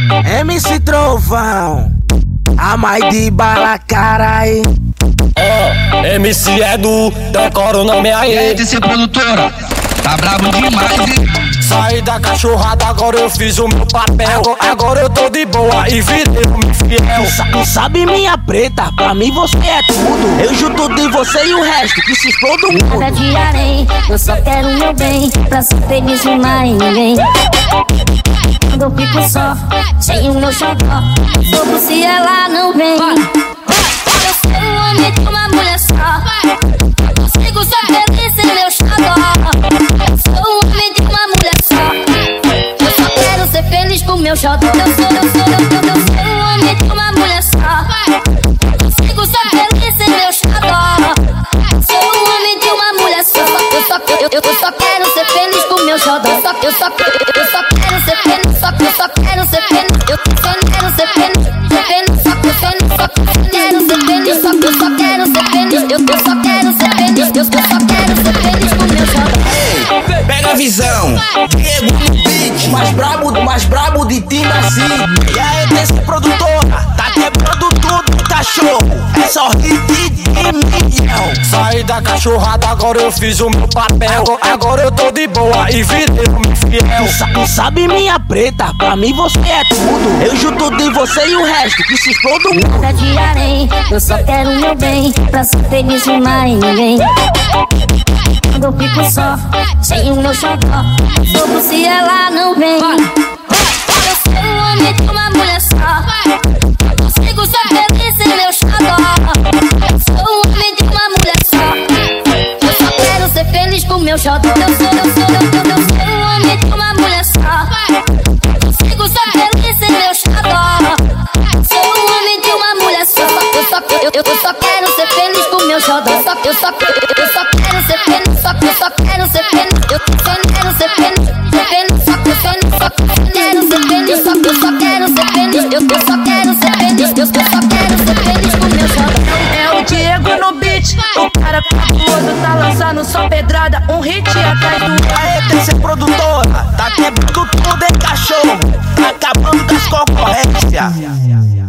MC Trovão, a mais de bala, carai. MC Edu, decora o nome aí. E aí, TC Produtora, tá brabo demais, hein? Saí da cachorrada, agora eu fiz o meu papel. Agora eu tô de boa e virei homem fiel. Não sabe minha preta, pra mim você é tudo. Eu junto de você e o resto, que se exploda o mundo. Nada de arém, eu só quero o meu bem, pra ser feliz e mais ninguém. Quando eu fico só, sem o meu xodó, fogo se ela não vem. Eu sou um homem de uma mulher só, consigo ser feliz sem meu xodó. Eu sou um homem de uma mulher só, eu só quero ser feliz com meu xodó. Eu sou um homem de uma mulher só, consigo ser feliz sem meu xodó. Sou um homem de uma mulher só, eu só quero ser feliz com meu xodó. Eu só quero ser feliz, eu só quero ser feliz, eu só quero ser feliz, só quero ser feliz, só quero ser feliz, eu só quero ser feliz, eu só quero ser feliz, eu só quero ser feliz com meu xodó. Pega a visão, Diego no beat. Mais brabo de time assim. E aí, TC Produtora, tá quebrando tudo, cachorro. É só hit de milhão. Saí da cachorrada, agora eu fiz o meu papel. Agora eu tô de boa e virei homem fiel. Não sabe minha preta, pra mim você é tudo. Eu junto de você e o resto, que se exploda o mundo. Nada de arém, eu só quero o meu bem, pra ser feliz e mais ninguém. Quando eu fico só, sem o meu xodó, fogo se ela não vem. Eu sou um homem de uma mulher só, consigo ser feliz sem meu xodó. Eu sou um homem de uma mulher só, eu só quero ser feliz com meu xodó. Eu sou um homem de uma mulher só, consigo ser feliz sem meu xodó. Sou um homem de uma mulher só, eu só quero ser feliz com meu xodó. Eu só quero ser feliz, eu só quero ser feliz, eu só quero ser feliz, só quero ser feliz, eu só quero ser feliz, eu só quero ser feliz, eu só quero ser feliz com meu xodó. É o Diego no beat, o cara famoso tá lançando só pedrada, um hit atrás do outro. Aê, TC Produtora, tá quebrando tudo, hein, cachorro. Acabando com as concorrências.